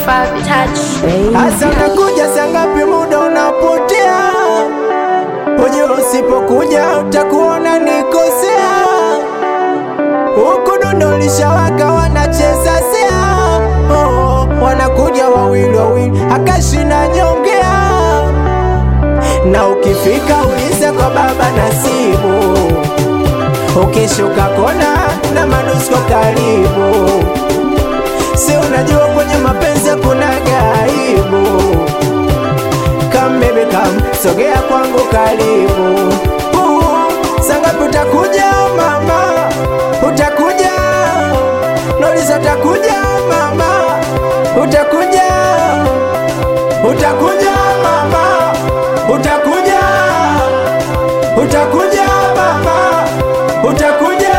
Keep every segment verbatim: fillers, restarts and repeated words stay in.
Five touch. Hasa unakuja sangapi, muda unapotea. Uje usipokuja utakuona nikosea. Huku dundo lishawaka wanacheza sea. Oh, wanakuja wawili wawili akashina nyongea. Na ukifika uliza kwa baba Nasibu. Ukishuka kona na manusko karibu. Si unajua kwenye mapenzi kuna gaibu. Come baby come, sogea kwangu karibu. uh, Sangapi utakuja mama, utakuja. Nauliza utakuja mama, utakuja. Utakuja mama, utakuja. Utakuja mama, utakuja.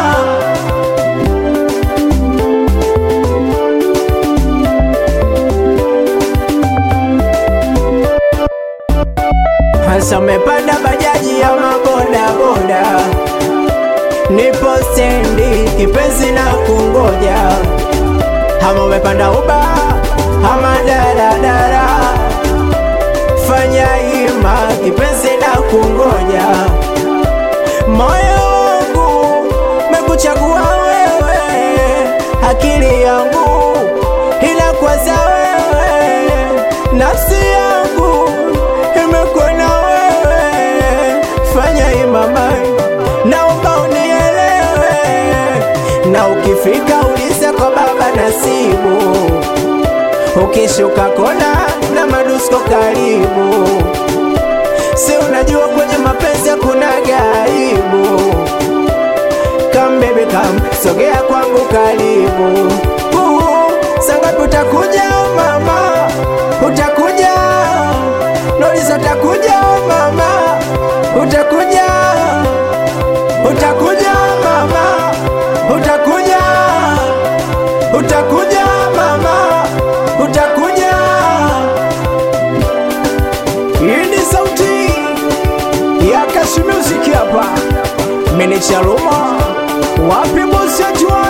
Hasa umepanda bajaji ya maboda boda. Nipo stendi kipenzi na kungoja. Hama umepanda uba hama daradara. Fanya hima kipenzi na kungoja. Moyo wangu mekuchagua wewe. Akili yangu inakwaza wewe. Nafsi yangu imekuona wewe. Fanya imama naomba unielewe. Na ukifika uliza kwa baba Nasibu. Ukishuka kona na madusko karibu. Si unajua kwenye mapenzi kuna gaibu. Come baby come, sogea kwangu karibu. uh, Sangapi utakuja mama, utakuja. Nauliza utakuja mama, utakuja. Utakuja mama, utakuja. Utakuja mama, utakuja. Hii ni sauti ya Kashi Music hapa. Meneja Roma, wapi bosi wetu?